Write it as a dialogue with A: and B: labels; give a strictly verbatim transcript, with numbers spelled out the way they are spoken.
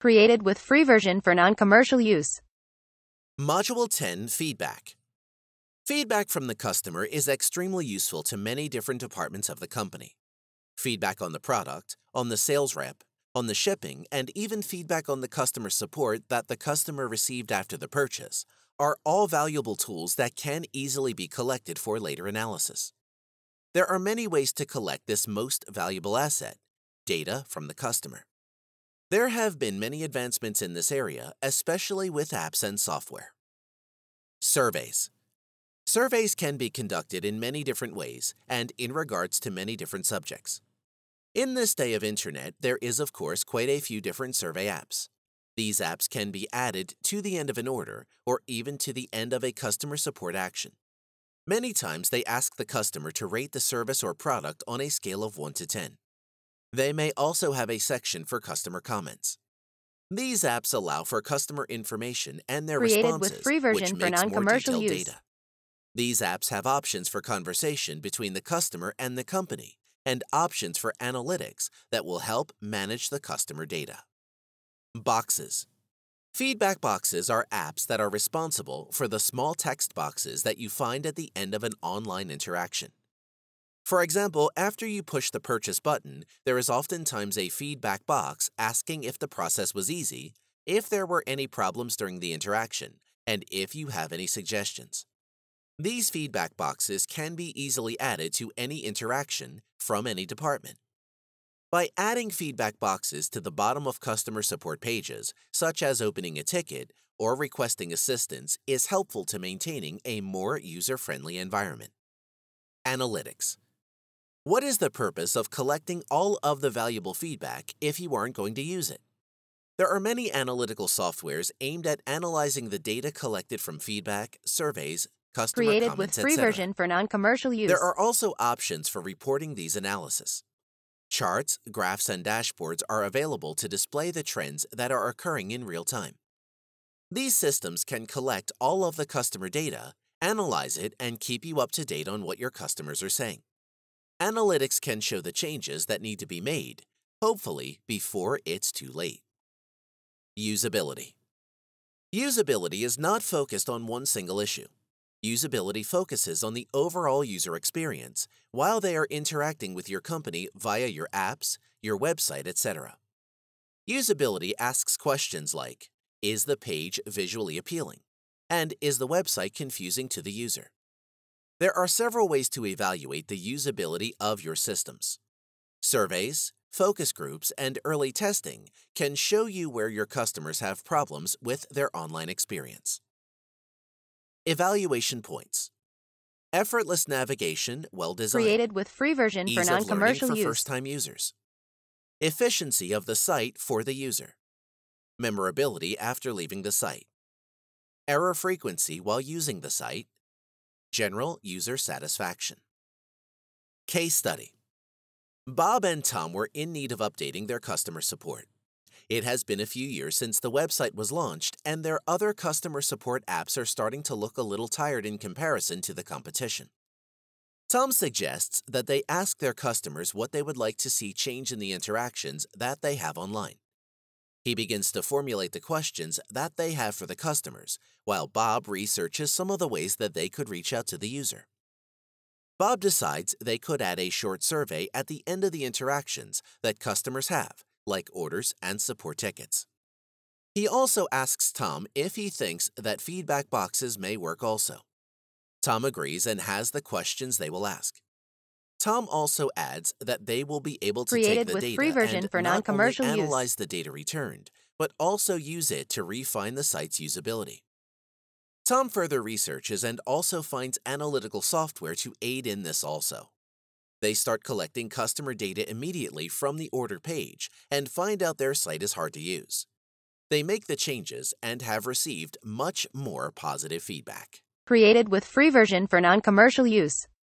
A: Created with free version for non-commercial use.
B: Module ten Feedback. Feedback from the customer is extremely useful to many different departments of the company. Feedback on the product, on the sales rep, on the shipping, and even feedback on the customer support that the customer received after the purchase are all valuable tools that can easily be collected for later analysis. There are many ways to collect this most valuable asset, data from the customer. There have been many advancements in this area, especially with apps and software. Surveys. Surveys can be conducted in many different ways and in regards to many different subjects. In this day of internet, there is of course quite a few different survey apps. These apps can be added to the end of an order or even to the end of a customer support action. Many times they ask the customer to rate the service or product on a scale of one to ten. They may also have a section for customer comments. These apps allow for customer information and their
A: Created
B: responses,
A: with free version
B: which
A: for
B: makes more
A: non-commercial
B: detailed
A: use.
B: data. These apps have options for conversation between the customer and the company, and options for analytics that will help manage the customer data. Boxes. Feedback boxes are apps that are responsible for the small text boxes that you find at the end of an online interaction. For example, after you push the purchase button, there is oftentimes a feedback box asking if the process was easy, if there were any problems during the interaction, and if you have any suggestions. These feedback boxes can be easily added to any interaction from any department. By adding feedback boxes to the bottom of customer support pages, such as opening a ticket or requesting assistance, is helpful to maintaining a more user-friendly environment. Analytics. What is the purpose of collecting all of the valuable feedback if you aren't going to use it? There are many analytical softwares aimed at analyzing the data collected from feedback, surveys, customer
A: Created with
B: comments,
A: free
B: et cetera.
A: version for non-commercial use.
B: There are also options for reporting these analyses. Charts, graphs, and dashboards are available to display the trends that are occurring in real time. These systems can collect all of the customer data, analyze it, and keep you up to date on what your customers are saying. Analytics can show the changes that need to be made, hopefully before it's too late. Usability. Usability is not focused on one single issue. Usability focuses on the overall user experience while they are interacting with your company via your apps, your website, et cetera. Usability asks questions like, is the page visually appealing? And is the website confusing to the user? There are several ways to evaluate the usability of your systems. Surveys, focus groups, and early testing can show you where your customers have problems with their online experience. Evaluation points. Effortless navigation, well-designed.
A: Created with free version
B: Ease
A: for
B: of learning
A: non-commercial
B: for
A: use.
B: first-time users. Efficiency of the site for the user. Memorability after leaving the site. Error frequency while using the site. General user satisfaction. Case study. Bob and Tom were in need of updating their customer support. It has been a few years since the website was launched, and their other customer support apps are starting to look a little tired in comparison to the competition. Tom suggests that they ask their customers what they would like to see change in the interactions that they have online. He begins to formulate the questions that they have for the customers, while Bob researches some of the ways that they could reach out to the user. Bob decides they could add a short survey at the end of the interactions that customers have, like orders and support tickets. He also asks Tom if he thinks that feedback boxes may work also. Tom agrees and has the questions they will ask. Tom also adds that they will be able to
A: Created
B: take the
A: with
B: data
A: free version
B: and
A: for
B: not only
A: non-commercial use.
B: analyze the data returned, but also use it to refine the site's usability. Tom further researches and also finds analytical software to aid in this also. They start collecting customer data immediately from the order page and find out their site is hard to use. They make the changes and have received much more positive feedback.
A: Created with free version for non-commercial use.